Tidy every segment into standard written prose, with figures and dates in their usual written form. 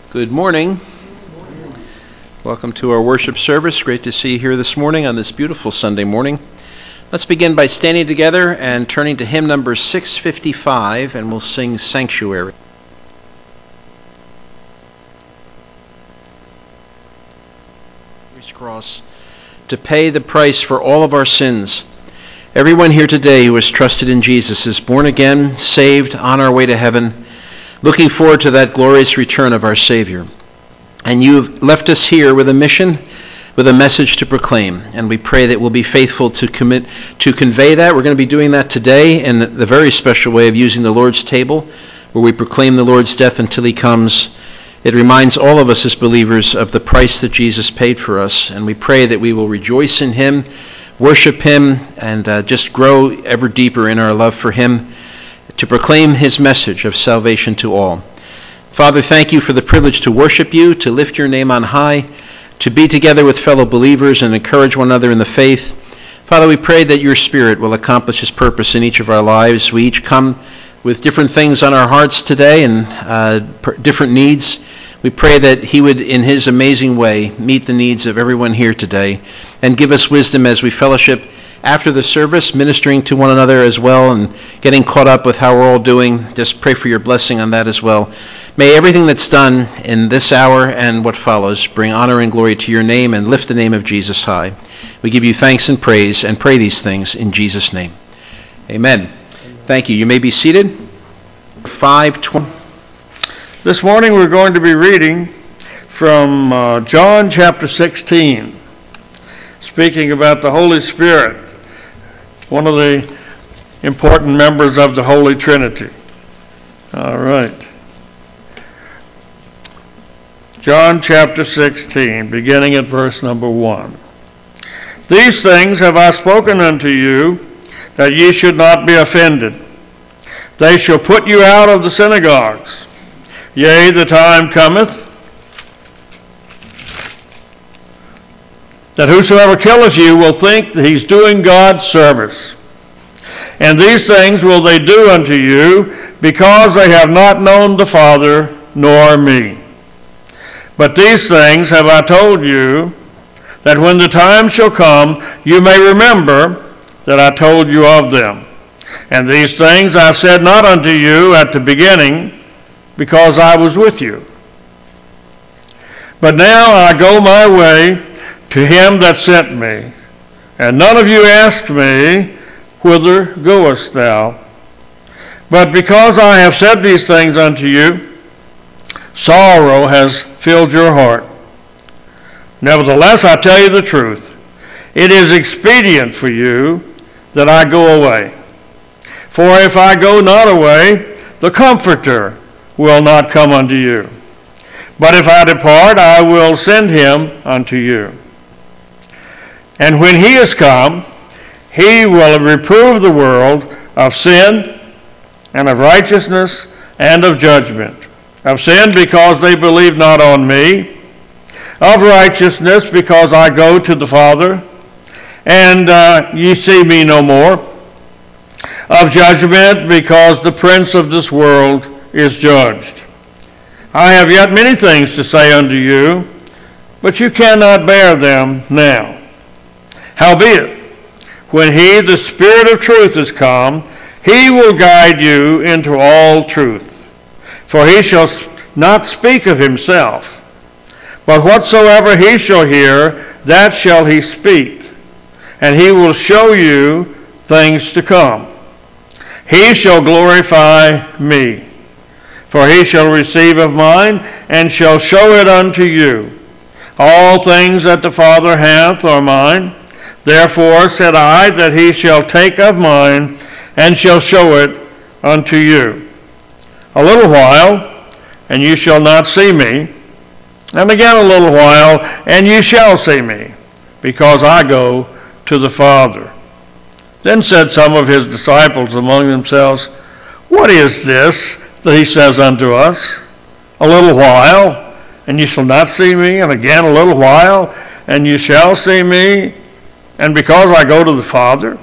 Good morning. Welcome to our worship service. Great to see you here this morning on this beautiful Sunday morning. Let's begin by standing together and turning to hymn number 655, and we'll sing Sanctuary. Cross to pay the price for all of our sins. Everyone here today who has trusted in Jesus is born again, saved, on our way to heaven, looking forward to that glorious return of our Savior. And you've left us here with a mission, with a message to proclaim. And we pray that we'll be faithful to commit to convey that. We're going to be doing that today in the very special way of using the Lord's table, where we proclaim the Lord's death until he comes. It reminds all of us as believers of the price that Jesus paid for us. And we pray that we will rejoice in him, worship him, and just grow ever deeper in our love for him, to proclaim his message of salvation to all. Father, thank you for the privilege to worship you, to lift your name on high, to be together with fellow believers and encourage one another in the faith. Father, we pray that your Spirit will accomplish his purpose in each of our lives. We each come with different things on our hearts today and different needs. We pray that he would, in his amazing way, meet the needs of everyone here today and give us wisdom as we fellowship after the service, ministering to one another as well and getting caught up with how we're all doing. Just pray for your blessing on that as well. May everything that's done in this hour and what follows bring honor and glory to your name and lift the name of Jesus high. We give you thanks and praise and pray these things in Jesus' name. Amen. Thank you. You may be seated. 5:20. This morning we're going to be reading from John chapter 16, speaking about the Holy Spirit, one of the important members of the Holy Trinity. All right. John chapter 16, beginning at verse number 1. These things have I spoken unto you, that ye should not be offended. They shall put you out of the synagogues. Yea, the time cometh, that whosoever killeth you will think that he's doing God's service. And these things will they do unto you, because they have not known the Father nor me. But these things have I told you, that when the time shall come, you may remember that I told you of them. And these things I said not unto you at the beginning, because I was with you. But now I go my way to him that sent me. And none of you asked me, whither goest thou? But because I have said these things unto you, sorrow has filled your heart. Nevertheless, I tell you the truth. It is expedient for you that I go away. For if I go not away, the Comforter will not come unto you. But if I depart, I will send him unto you. And when he is come, he will reprove the world of sin, and of righteousness, and of judgment. Of sin, because they believe not on me. Of righteousness, because I go to the Father, and ye see me no more. Of judgment, because the prince of this world is judged. I have yet many things to say unto you, but you cannot bear them now. Howbeit, when he, the Spirit of truth, is come, he will guide you into all truth. For he shall not speak of himself, but whatsoever he shall hear, that shall he speak, and he will show you things to come. He shall glorify me. For he shall receive of mine, and shall show it unto you. All things that the Father hath are mine. Therefore said I, that he shall take of mine, and shall show it unto you. A little while, and you shall not see me. And again a little while, and you shall see me, because I go to the Father. Then said some of his disciples among themselves, What is this that he says unto us? A little while, and you shall not see me, and again a little while, and you shall see me, and because I go to the Father?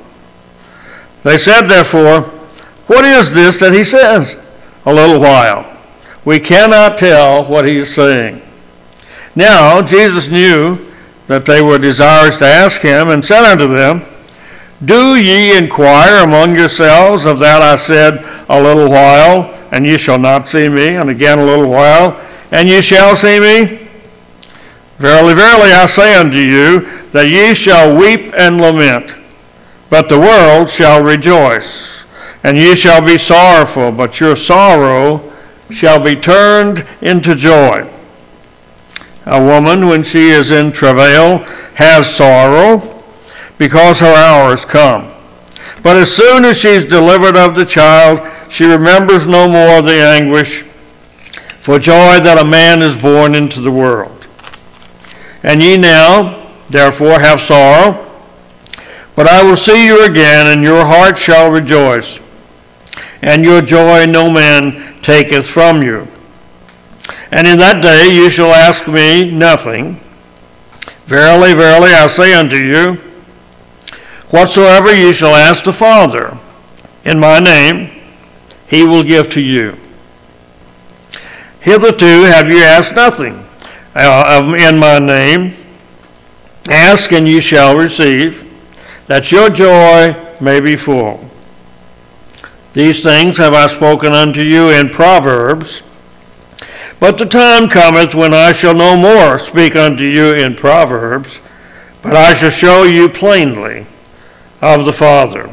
They said therefore, What is this that he says? A little while. We cannot tell what he's saying. Now Jesus knew that they were desirous to ask him, and said unto them, Do ye inquire among yourselves of that I said, a little while, and ye shall not see me, and again a little while, and ye shall see me? Verily, verily, I say unto you, that ye shall weep and lament, but the world shall rejoice. And ye shall be sorrowful, but your sorrow shall be turned into joy. A woman, when she is in travail, has sorrow, because her hour is come. But as soon as she is delivered of the child, she remembers no more the anguish for joy that a man is born into the world. And ye now, therefore, have sorrow, but I will see you again, and your heart shall rejoice, and your joy no man taketh from you. And in that day you shall ask me nothing. Verily, verily, I say unto you, whatsoever ye shall ask the Father in my name, he will give to you. Hitherto have you asked nothing in my name. Ask, and ye shall receive, that your joy may be full. These things have I spoken unto you in Proverbs, but the time cometh when I shall no more speak unto you in Proverbs, but I shall show you plainly of the Father.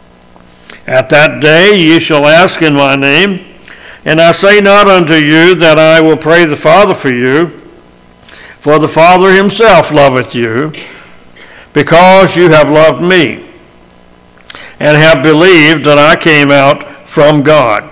At that day ye shall ask in my name, and I say not unto you that I will pray the Father for you, for the Father himself loveth you, because you have loved me, and have believed that I came out from God.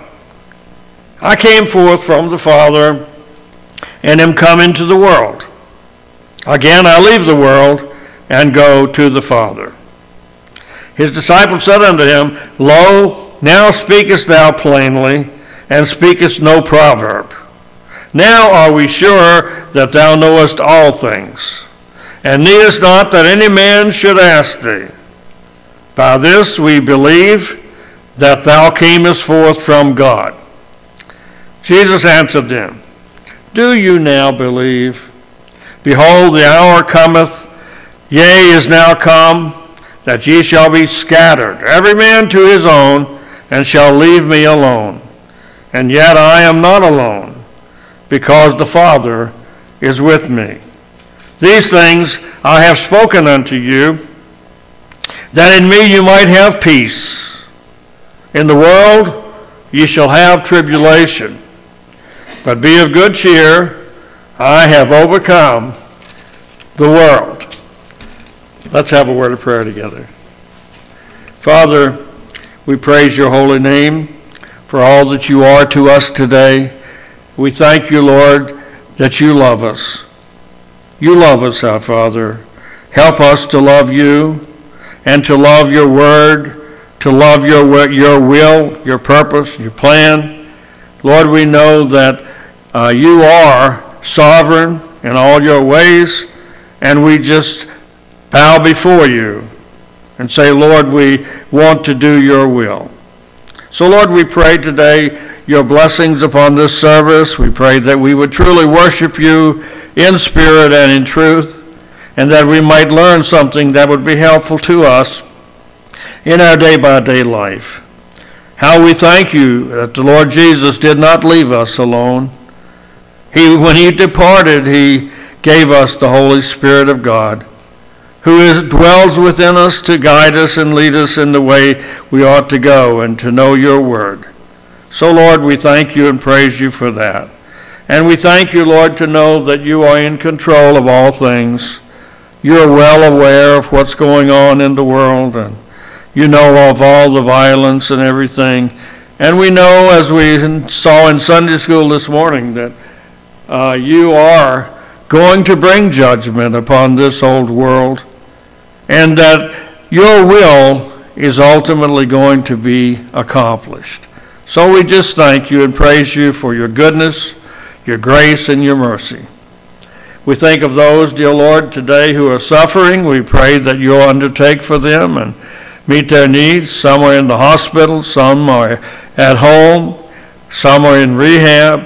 I came forth from the Father, and am come into the world. Again I leave the world, and go to the Father. His disciples said unto him, Lo, now speakest thou plainly, and speakest no proverb. Now are we sure that thou knowest all things, and needest not that any man should ask thee. By this we believe that thou camest forth from God. Jesus answered them, Do you now believe? Behold, the hour cometh, yea, is now come, that ye shall be scattered, every man to his own, and shall leave me alone. And yet I am not alone, because the Father is with me. These things I have spoken unto you, that in me you might have peace. In the world ye shall have tribulation, but be of good cheer, I have overcome the world. Let's have a word of prayer together. Father, we praise your holy name for all that you are to us today. We thank you, Lord, that you love us. You love us, our Father. Help us to love you and to love your word, to love your will, your purpose, your plan. Lord, we know that you are sovereign in all your ways, and we just bow before you and say, Lord, we want to do your will. So, Lord, we pray today your blessings upon this service. We pray that we would truly worship you in spirit and in truth, and that we might learn something that would be helpful to us in our day-by-day life. How we thank you that the Lord Jesus did not leave us alone. When he departed, he gave us the Holy Spirit of God, who dwells within us to guide us and lead us in the way we ought to go and to know your word. So, Lord, we thank you and praise you for that. And we thank you, Lord, to know that you are in control of all things. You're well aware of what's going on in the world, and you know of all the violence and everything. And we know, as we saw in Sunday school this morning, that you are going to bring judgment upon this old world, and that your will is ultimately going to be accomplished. So we just thank you and praise you for your goodness, your grace, and your mercy. We think of those, dear Lord, today who are suffering. We pray that you'll undertake for them and meet their needs. Some are in the hospital, some are at home, some are in rehab.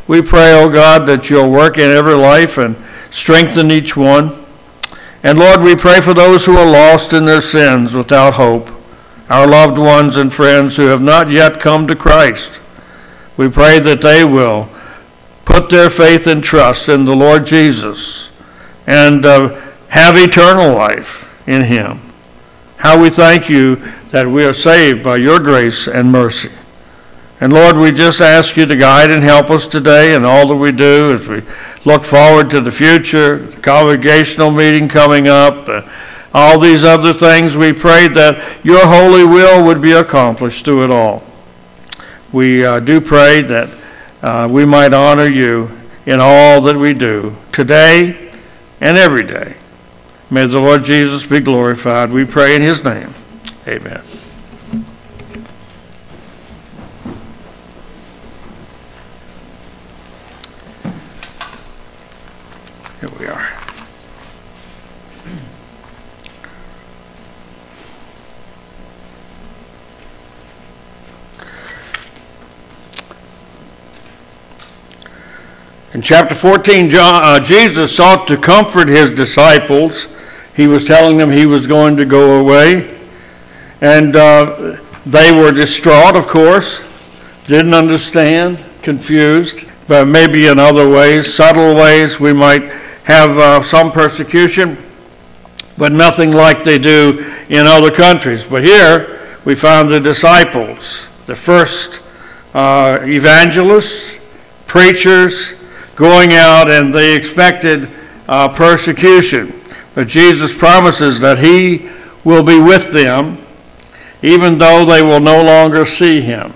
We pray, oh God, that you'll work in every life and strengthen each one. And Lord, we pray for those who are lost in their sins without hope, our loved ones and friends who have not yet come to Christ. We pray that they will put their faith and trust in the Lord Jesus and have eternal life in him. How we thank you that we are saved by your grace and mercy. And Lord, we just ask you to guide and help us today in all that we do as we look forward to the future, the congregational meeting coming up, all these other things. We pray that your holy will would be accomplished through it all. We do pray that we might honor you in all that we do today and every day. May the Lord Jesus be glorified. We pray in his name. Amen. Here we are. In chapter 14, Jesus sought to comfort his disciples. He was telling them he was going to go away. And they were distraught, of course, didn't understand, confused. But maybe in other ways, subtle ways, we might have some persecution, but nothing like they do in other countries. But here we found the disciples, the first evangelists, preachers, going out, and they expected persecution. But Jesus promises that he will be with them, even though they will no longer see him.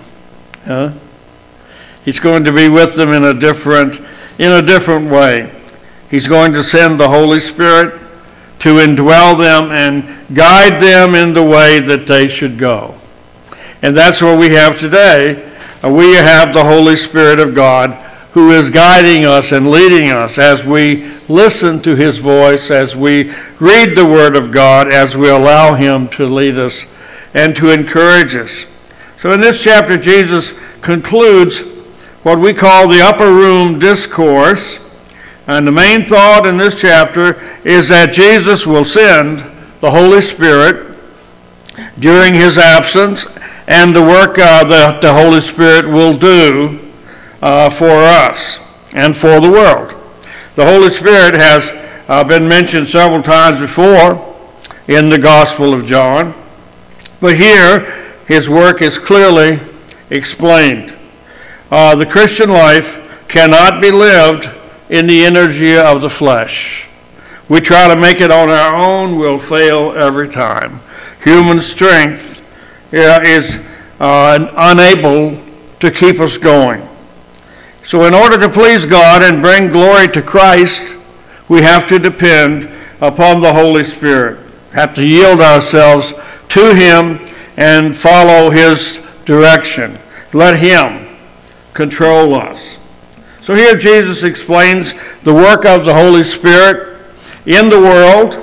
He's going to be with them in a different way. He's going to send the Holy Spirit to indwell them and guide them in the way that they should go. And that's what we have today. We have the Holy Spirit of God who is guiding us and leading us as we listen to his voice, as we read the Word of God, as we allow him to lead us and to encourage us. So in this chapter, Jesus concludes what we call the upper room discourse. And the main thought in this chapter is that Jesus will send the Holy Spirit during his absence, and the work that the Holy Spirit will do for us and for the world. The Holy Spirit has been mentioned several times before in the Gospel of John, but here his work is clearly explained. The Christian life cannot be lived in the energy of the flesh. We try to make it on our own, we'll fail every time. Human strength is unable to keep us going. So in order to please God and bring glory to Christ, we have to depend upon the Holy Spirit, have to yield ourselves to him and follow his direction. Let him control us. So here Jesus explains the work of the Holy Spirit in the world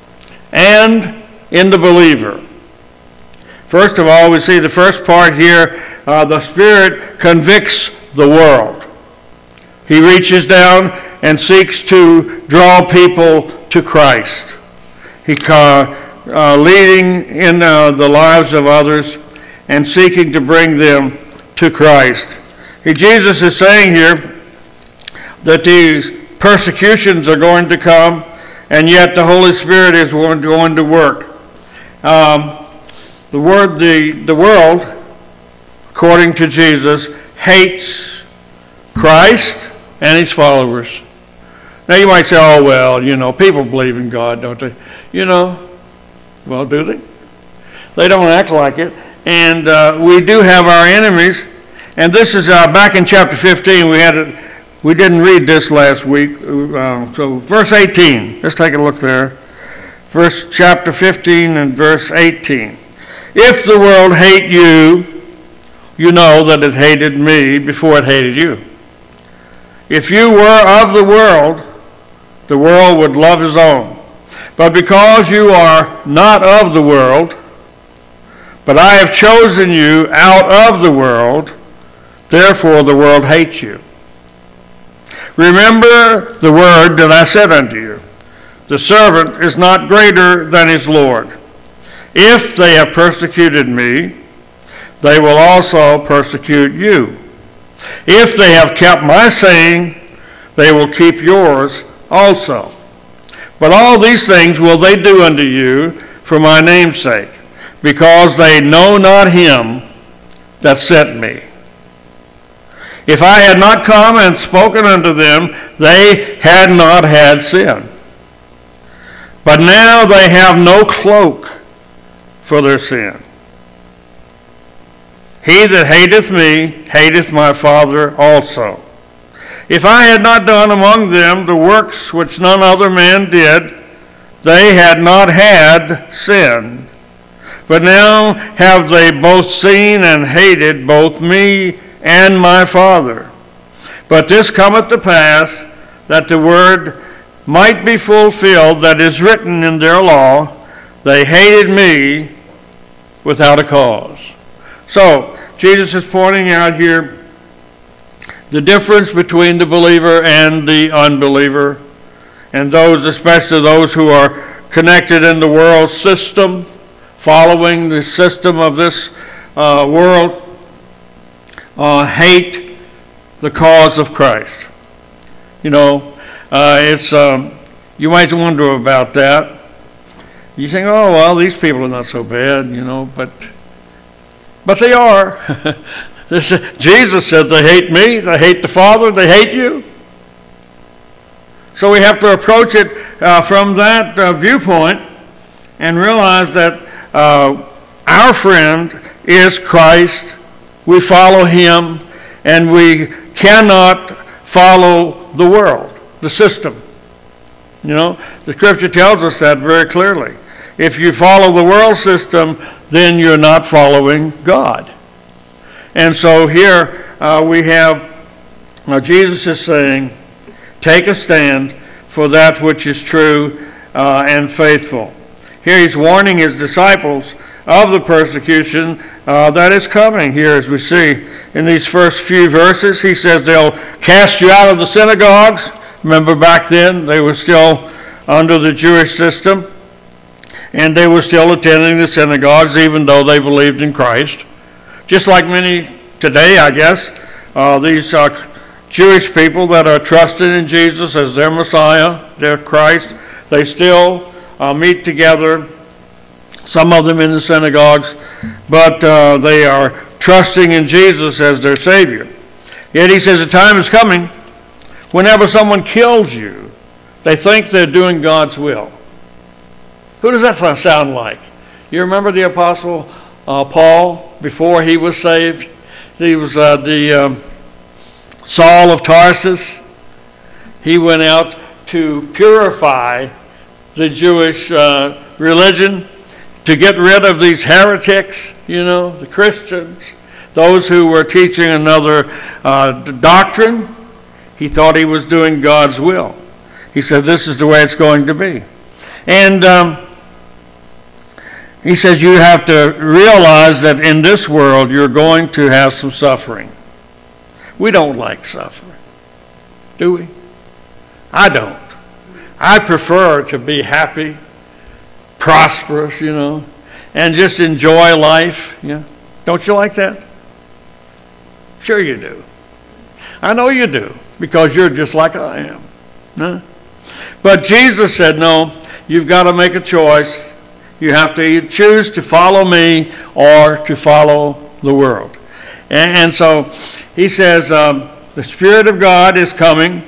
and in the believer. First of all, we see the first part here, the Spirit convicts the world. He reaches down and seeks to draw people to Christ. He leading in the lives of others and seeking to bring them to Christ. Jesus is saying here that these persecutions are going to come, and yet the Holy Spirit is going to work. The world, according to Jesus, hates Christ and his followers. Now you might say, oh, well, people believe in God, don't they? Well, do they? They don't act like it. And we do have our enemies. And this is back in chapter 15. We didn't read this last week. So verse 18. Let's take a look there. Chapter 15 and verse 18. If the world hate you, you know that it hated me before it hated you. If you were of the world would love his own. But because you are not of the world, but I have chosen you out of the world, therefore the world hates you. Remember the word that I said unto you. The servant is not greater than his Lord. If they have persecuted me, they will also persecute you. If they have kept my saying, they will keep yours also. But all these things will they do unto you for my name's sake, because they know not him that sent me. If I had not come and spoken unto them, they had not had sin. But now they have no cloak for their sin. He that hateth me hateth my Father also. If I had not done among them the works which none other man did, they had not had sin. But now have they both seen and hated both me and my Father. But this cometh to pass, that the word might be fulfilled that is written in their law, they hated me without a cause. So, Jesus is pointing out here the difference between the believer and the unbeliever, and those, especially those who are connected in the world system, following the system of this world, hate the cause of Christ. You know, you might wonder about that. You think, oh, well, these people are not so bad, you know, but they are. Jesus said they hate me, they hate the Father, they hate you. So we have to approach it from that viewpoint and realize that our friend is Christ. We follow him, and we cannot follow the world, the system. You know, the Scripture tells us that very clearly. If you follow the world system, then you're not following God. And so here we have, Jesus is saying, take a stand for that which is true and faithful. Here he's warning his disciples of the persecution that is coming here, as we see in these first few verses. He says they'll cast you out of the synagogues. Remember back then they were still under the Jewish system, and they were still attending the synagogues even though they believed in Christ. Just like many today, I guess, these Jewish people that are trusting in Jesus as their Messiah, their Christ, they still meet together, some of them in the synagogues, but they are trusting in Jesus as their Savior. Yet he says the time is coming whenever someone kills you, they think they're doing God's will. Who does that sound like? You remember the Apostle Paul before he was saved? He was the Saul of Tarsus. He went out to purify the Jewish religion, to get rid of these heretics, you know, the Christians, those who were teaching another doctrine. He thought he was doing God's will. He said, this is the way it's going to be. And he says you have to realize that in this world you're going to have some suffering. We don't like suffering, do we? I don't. I prefer to be happy, prosperous, you know, and just enjoy life. You know? Don't you like that? Sure you do. I know you do, because you're just like I am. Huh? But Jesus said, no, you've got to make a choice. You have to either choose to follow me or to follow the world. And so he says the Spirit of God is coming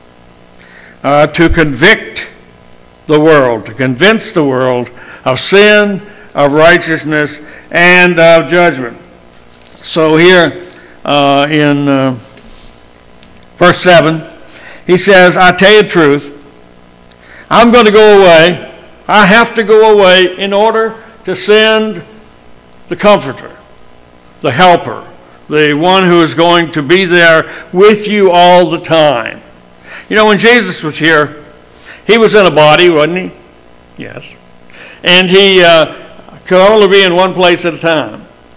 to convict the world, to convince the world of sin, of righteousness, and of judgment. So here in verse 7, he says, I tell you the truth, I'm going to go away. I have to go away in order to send the Comforter, the Helper, the one who is going to be there with you all the time. You know, when Jesus was here, he was in a body, wasn't he? Yes. And he could only be in one place at a time.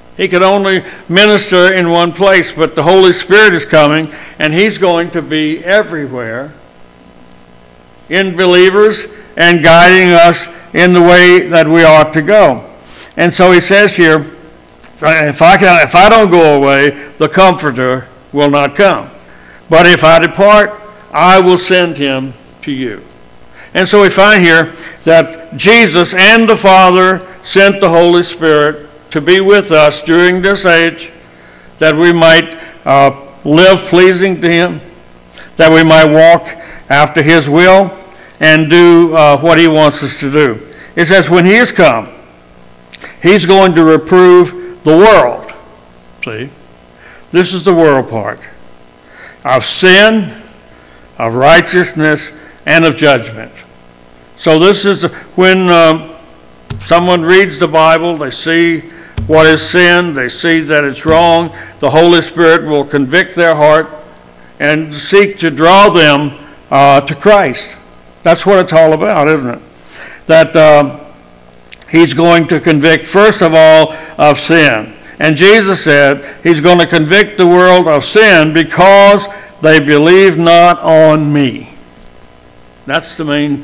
He could only minister in one place, but the Holy Spirit is coming, and He's going to be everywhere in believers and guiding us in the way that we ought to go. And so he says here, if I don't go away, the Comforter will not come. But if I depart, I will send him to you. And so we find here that Jesus and the Father sent the Holy Spirit to be with us during this age, that we might live pleasing to him, that we might walk after his will and do what he wants us to do. It says when he has come, he's going to reprove the world. See? This is the world part. Of sin, of righteousness, and of judgment. So this is when someone reads the Bible, they see what is sin, they see that it's wrong, the Holy Spirit will convict their heart and seek to draw them to Christ. That's what it's all about, isn't it? That he's going to convict, first of all, of sin. And Jesus said he's going to convict the world of sin because they believe not on me. That's the main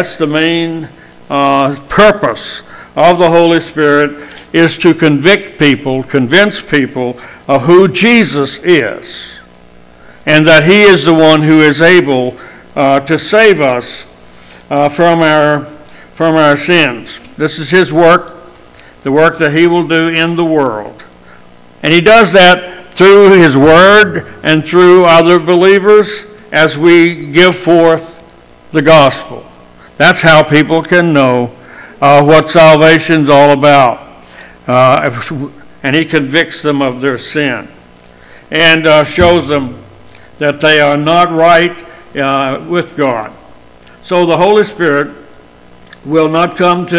purpose of the Holy Spirit, is to convict people, convince people of who Jesus is, and that he is the one who is able to save us from our sins. This is his work, the work that he will do in the world. And he does that through his word and through other believers as we give forth the gospel. That's how people can know what salvation's all about. And he convicts them of their sin and shows them that they are not right with God. So the Holy Spirit will not comes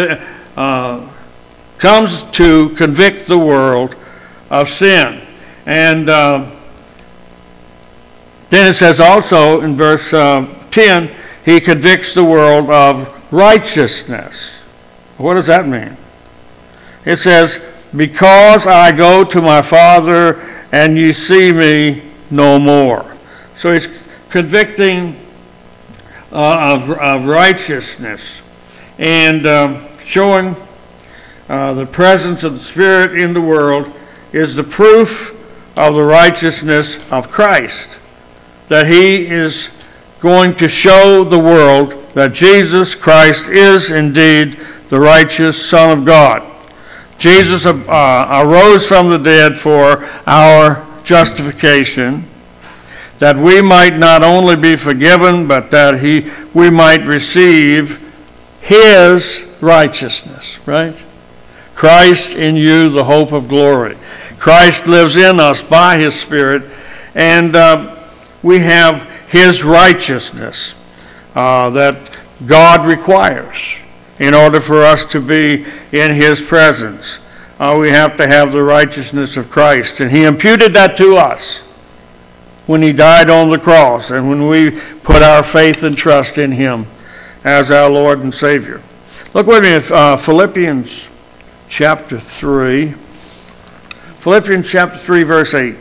to convict the world of sin. And then it says also in verse 10, he convicts the world of righteousness. What does that mean? It says, because I go to my Father and you see me no more. So he's convicting of righteousness and showing the presence of the Spirit in the world is the proof of the righteousness of Christ. That he is going to show the world that Jesus Christ is indeed the righteous Son of God. Jesus arose from the dead for our justification, that we might not only be forgiven, but that we might receive his righteousness, right? Christ in you, the hope of glory. Christ lives in us by his Spirit, and we have his righteousness that God requires in order for us to be in his presence. We have to have the righteousness of Christ, and he imputed that to us when he died on the cross and when we put our faith and trust in him as our Lord and Savior. Look with me at Philippians chapter 3. Philippians chapter 3, verse 8.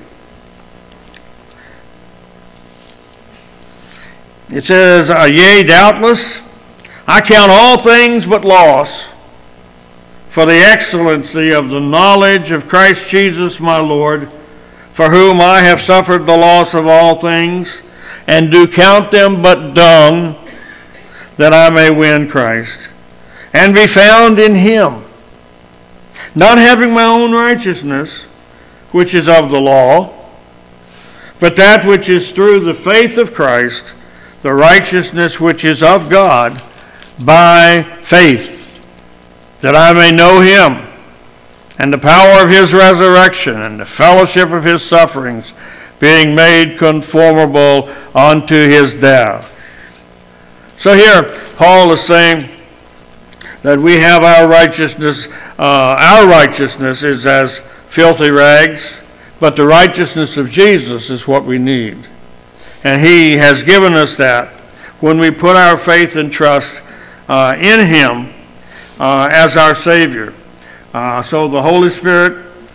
It says, yea, doubtless, I count all things but loss for the excellency of the knowledge of Christ Jesus my Lord, for whom I have suffered the loss of all things, and do count them but dung, that I may win Christ, and be found in him, not having my own righteousness, which is of the law, but that which is through the faith of Christ, the righteousness which is of God by faith, that I may know him, and the power of his resurrection, and the fellowship of his sufferings, being made conformable unto his death. So here, Paul is saying that we have our righteousness. Our righteousness is as filthy rags, but the righteousness of Jesus is what we need. And he has given us that when we put our faith and trust in him as our Savior. So the Holy Spirit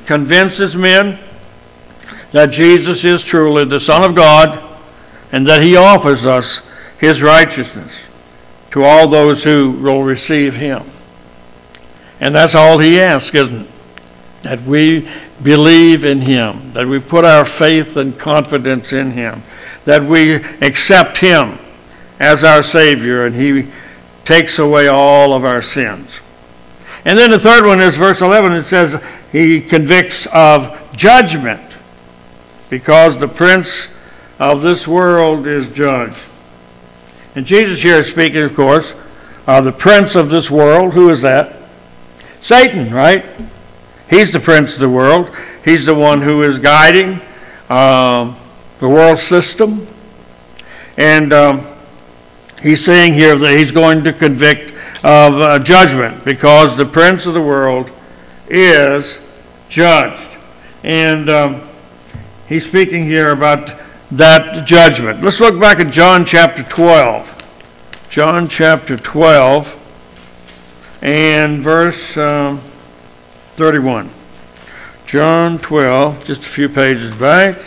convinces men that Jesus is truly the Son of God and that he offers us his righteousness to all those who will receive him. And that's all he asks, isn't it? That we believe in him, that we put our faith and confidence in him, that we accept him as our Savior, and he takes away all of our sins. And then the third one is verse 11. It says he convicts of judgment because the prince of this world is judged. And Jesus here is speaking, of course, of the prince of this world. Who is that? Satan, right? He's the prince of the world. He's the one who is guiding the world system. And he's saying here that he's going to convict of judgment because the prince of the world is judged. And he's speaking here about that judgment. Let's look back at John chapter 12. John chapter 12 and verse 31. John 12, just a few pages back.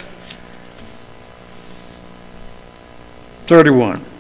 31.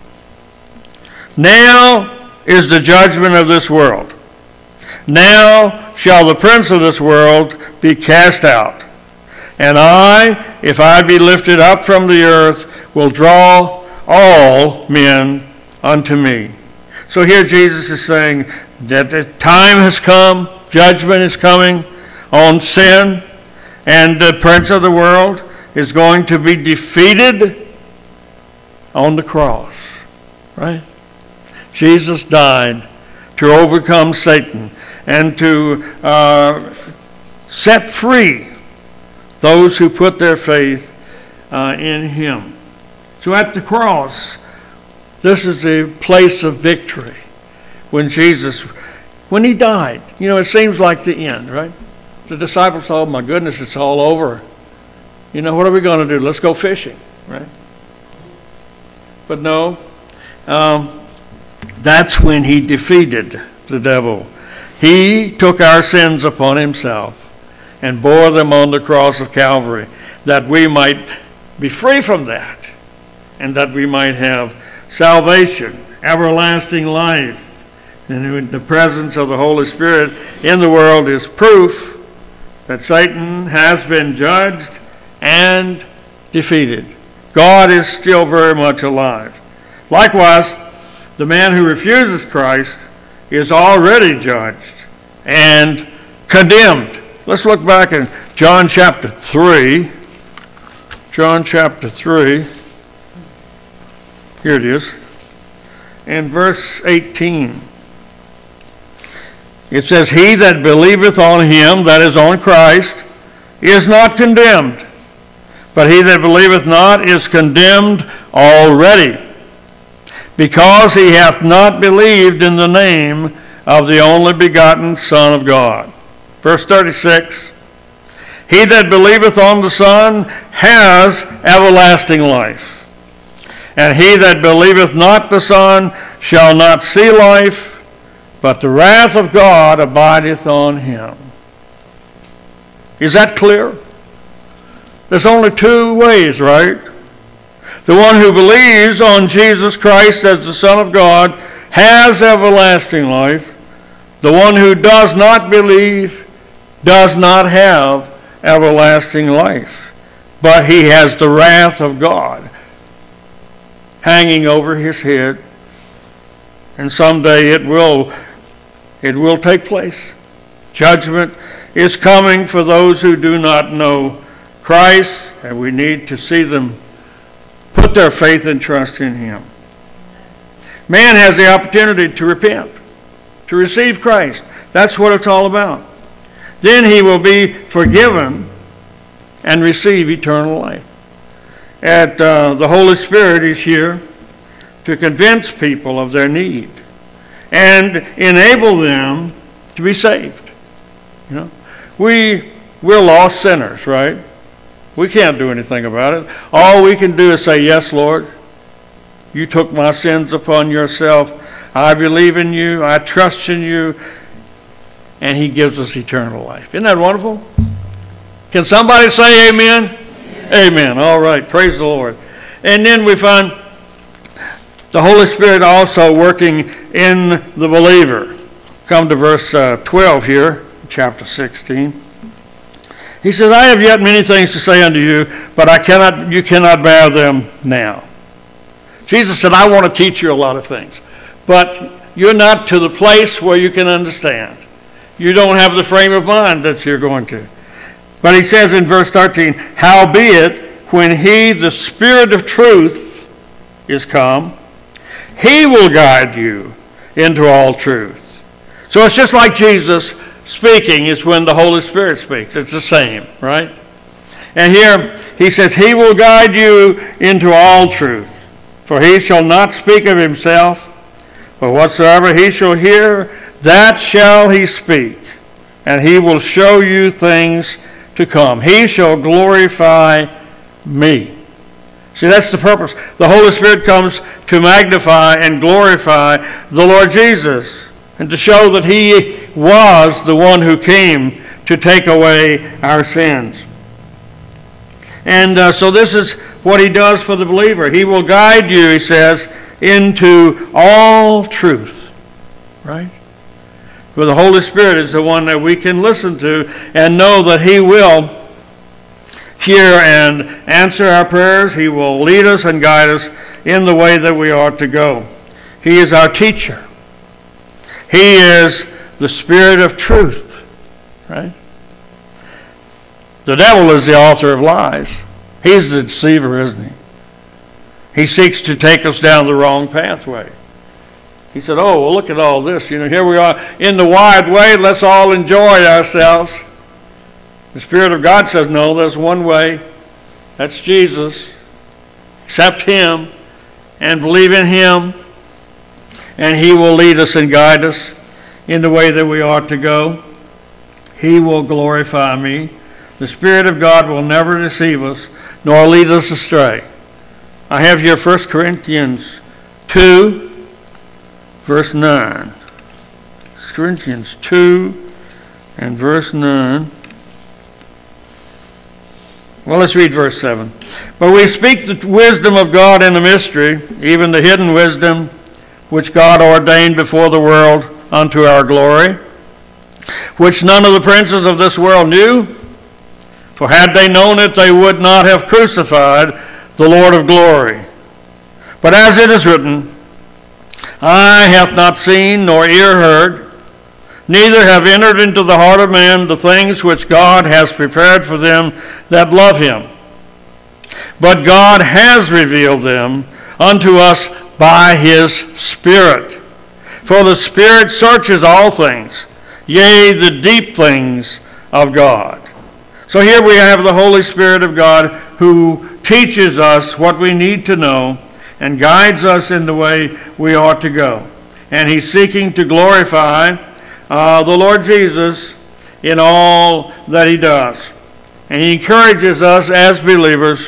Now is the judgment of this world. Now shall the prince of this world be cast out. And I, if I be lifted up from the earth, will draw all men unto me. So here Jesus is saying that the time has come, judgment is coming on sin, and the prince of the world is going to be defeated on the cross. Right? Jesus died to overcome Satan and to set free those who put their faith in him. So at the cross, this is the place of victory. When he died, it seems like the end, right? The disciples thought, oh my goodness, it's all over. What are we going to do? Let's go fishing, right? But no, that's when he defeated the devil. He took our sins upon himself and bore them on the cross of Calvary, that we might be free from that, and that we might have salvation, everlasting life. And the presence of the Holy Spirit in the world is proof that Satan has been judged and defeated. God is still very much alive. Likewise, the man who refuses Christ is already judged and condemned. Let's look back in John chapter 3. John chapter 3. Here it is. In verse 18. It says, he that believeth on him, that is on Christ, is not condemned. But he that believeth not is condemned already, because he hath not believed in the name of the only begotten Son of God. Verse 36, he that believeth on the Son has everlasting life. And he that believeth not the Son shall not see life, but the wrath of God abideth on him. Is that clear? There's only two ways, right? The one who believes on Jesus Christ as the Son of God has everlasting life. The one who does not believe does not have everlasting life, but he has the wrath of God hanging over his head, and someday it will take place. Judgment is coming for those who do not know Christ, and we need to see them put their faith and trust in him. Man has the opportunity to repent, to receive Christ. That's what it's all about. Then he will be forgiven and receive eternal life. The Holy Spirit is here to convince people of their need and enable them to be saved. We're lost sinners, right? We can't do anything about it. All we can do is say, yes, Lord, you took my sins upon yourself. I believe in you. I trust in you. And he gives us eternal life. Isn't that wonderful? Can somebody say amen? Amen. All right. Praise the Lord. And then we find the Holy Spirit also working in the believer. Come to verse 12 here, chapter 16. He says, I have yet many things to say unto you, but you cannot bear them now. Jesus said, I want to teach you a lot of things, but you're not to the place where you can understand. You don't have the frame of mind that you're going to. But he says in verse 13, howbeit, when he, the Spirit of truth, is come, he will guide you into all truth. So it's just like Jesus speaking is when the Holy Spirit speaks. It's the same, right? And here he says, he will guide you into all truth. For he shall not speak of himself, but whatsoever he shall hear, that shall he speak. And he will show you things to come. He shall glorify me. See, that's the purpose. The Holy Spirit comes to magnify and glorify the Lord Jesus, and to show that he was the one who came to take away our sins. And so this is what he does for the believer. He will guide you, he says, into all truth. Right? For the Holy Spirit is the one that we can listen to and know that he will hear and answer our prayers. He will lead us and guide us in the way that we ought to go. He is our teacher. He is the Spirit of truth. Right? The devil is the author of lies. He's the deceiver, isn't he? He seeks to take us down the wrong pathway. He said, oh, well, look at all this. Here we are in the wide way. Let's all enjoy ourselves. The Spirit of God says, no, there's one way. That's Jesus. Accept him and believe in him, and he will lead us and guide us in the way that we ought to go. He will glorify me. The Spirit of God will never deceive us, nor lead us astray. I have here 1 Corinthians 2, verse 9. 1 Corinthians 2 and verse 9. Well, let's read verse 7. But we speak the wisdom of God in a mystery, even the hidden wisdom which God ordained before the world unto our glory, which none of the princes of this world knew. For had they known it, they would not have crucified the Lord of glory. But as it is written, eye hath not seen, nor ear heard, neither have entered into the heart of man the things which God has prepared for them that love him. But God has revealed them unto us by his Spirit. For the Spirit searches all things, yea, the deep things of God. So here we have the Holy Spirit of God who teaches us what we need to know and guides us in the way we ought to go. And he's seeking to glorify the Lord Jesus in all that he does. And he encourages us as believers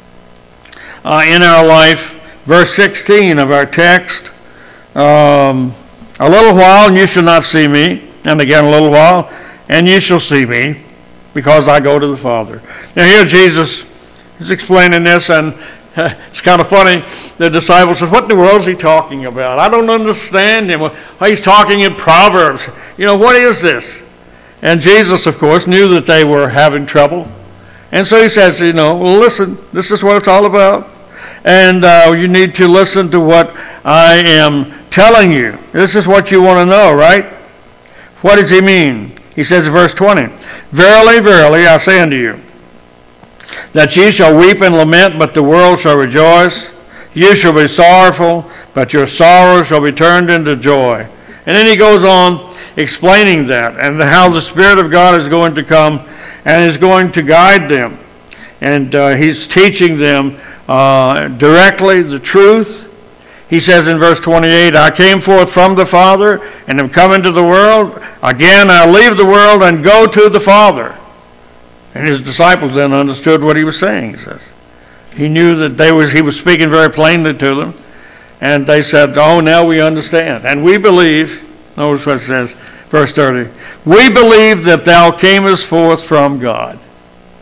in our life. Verse 16 of our text, a little while and you shall not see me, and again a little while and you shall see me, because I go to the Father. Now here Jesus is explaining this, and it's kind of funny. The disciples said, what in the world is he talking about? I don't understand him. Well, he's talking in Proverbs. What is this? And Jesus, of course, knew that they were having trouble. And so he says, well, listen, this is what it's all about. And you need to listen to what I am telling you. This is what you want to know, right? What does he mean? He says in verse 20, verily, verily, I say unto you, that ye shall weep and lament, but the world shall rejoice. You shall be sorrowful, but your sorrow shall be turned into joy. And then he goes on explaining that, and how the Spirit of God is going to come and is going to guide them. And he's teaching them directly the truth. He says in verse 28, I came forth from the Father and am come into the world. Again, I leave the world and go to the Father. And his disciples then understood what he was saying, he says. He knew that he was speaking very plainly to them. And they said, oh, now we understand. And we believe, notice what it says, verse 30, we believe that thou camest forth from God.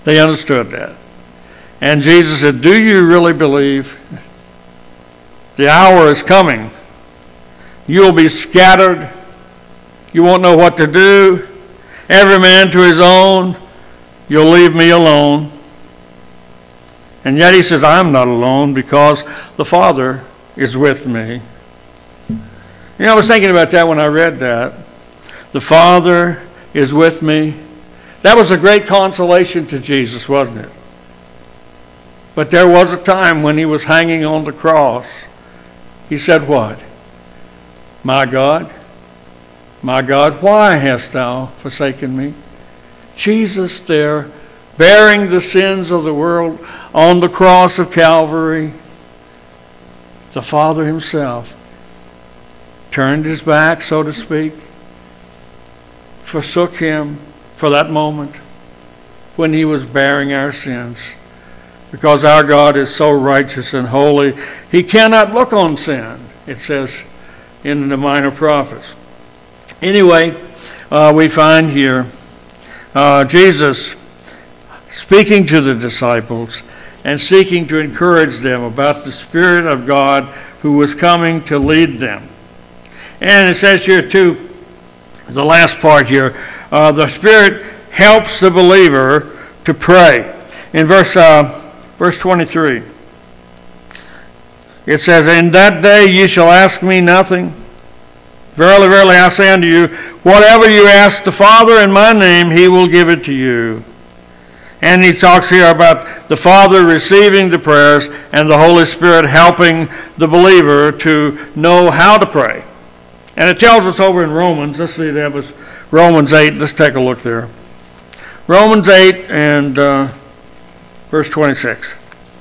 They understood that. And Jesus said, do you really believe? The hour is coming. You'll be scattered. You won't know what to do. Every man to his own. You'll leave me alone. And yet he says, I'm not alone because the Father is with me. You know, I was thinking about that when I read that. The Father is with me. That was a great consolation to Jesus, wasn't it? But there was a time when he was hanging on the cross. He said what? My God, why hast thou forsaken me? Jesus there, bearing the sins of the world on the cross of Calvary, the Father himself turned his back, so to speak, forsook him for that moment when he was bearing our sins. Because our God is so righteous and holy, he cannot look on sin, it says in the Minor Prophets. Anyway, we find here Jesus speaking to the disciples and seeking to encourage them about the Spirit of God who was coming to lead them. And it says here too, the last part here, the Spirit helps the believer to pray. In verse 23, it says, in that day ye shall ask me nothing. Verily, verily, I say unto you, whatever you ask the Father in my name, he will give it to you. And he talks here about the Father receiving the prayers and the Holy Spirit helping the believer to know how to pray. And it tells us over in Romans, let's see, that was Romans 8. Let's take a look there. Romans 8 and verse 26.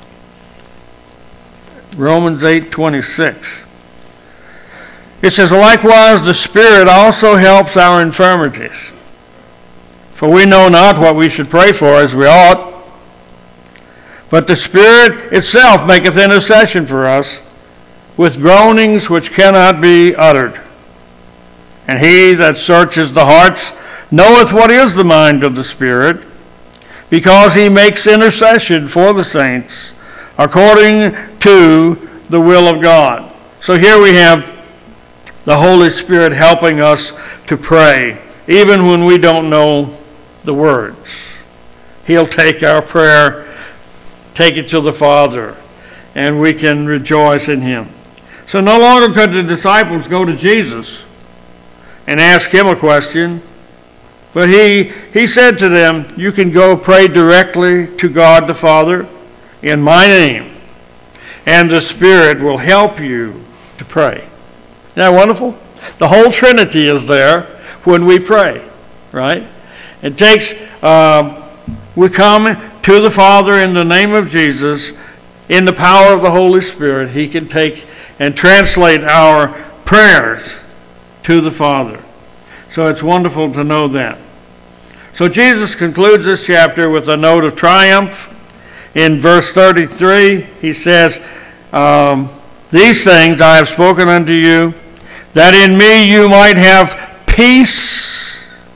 Romans 8:26. It says, likewise the Spirit also helps our infirmities. For we know not what we should pray for as we ought, but the Spirit itself maketh intercession for us with groanings which cannot be uttered. And he that searches the hearts knoweth what is the mind of the Spirit, because he makes intercession for the saints according to the will of God. So here we have the Holy Spirit helping us to pray, even when we don't know the words. He'll take our prayer, take it to the Father, and we can rejoice in him. So no longer could the disciples go to Jesus and ask him a question, but he said to them, you can go pray directly to God the Father in my name, and the Spirit will help you to pray. Isn't that wonderful? The whole Trinity is there when we pray, right? It takes, we come to the Father in the name of Jesus, in the power of the Holy Spirit. He can take and translate our prayers to the Father. So it's wonderful to know that. So Jesus concludes this chapter with a note of triumph. In verse 33, he says, these things I have spoken unto you, that in me you might have peace.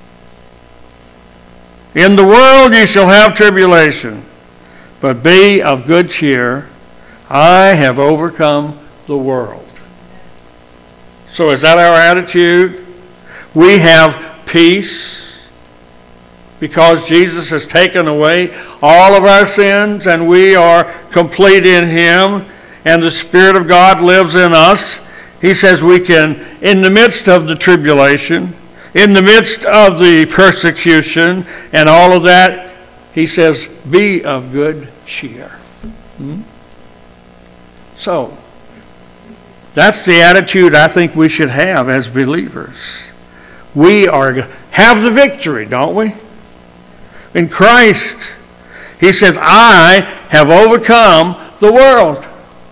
In the world you shall have tribulation, but be of good cheer. I have overcome the world. So is that our attitude? We have peace because Jesus has taken away all of our sins and we are complete in him, and the Spirit of God lives in us. He says we can, in the midst of the tribulation, in the midst of the persecution and all of that, he says, be of good cheer. So, that's the attitude I think we should have as believers. We have the victory, don't we? In Christ, he says, I have overcome the world.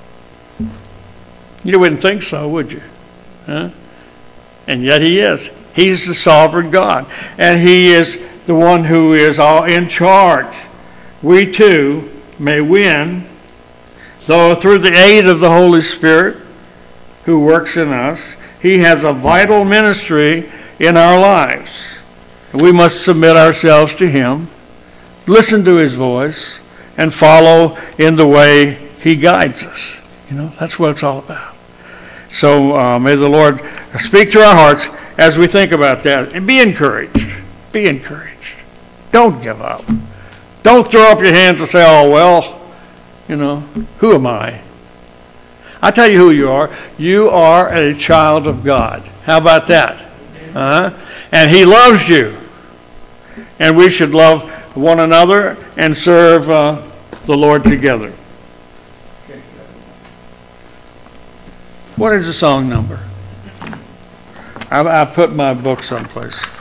You wouldn't think so, would you? Huh? And yet he is. He's the sovereign God. And he is the one who is all in charge. We too may win, though through the aid of the Holy Spirit who works in us. He has a vital ministry in our lives. We must submit ourselves to him listen to his voice, and follow in the way he guides us. That's what it's all about. So may the Lord speak to our hearts as we think about that. And be encouraged. Be encouraged. Don't give up. Don't throw up your hands and say, oh, well, who am I? I tell you who you are. You are a child of God. How about that? And he loves you. And we should love one another and serve the Lord together. What is the song number? I put my book someplace.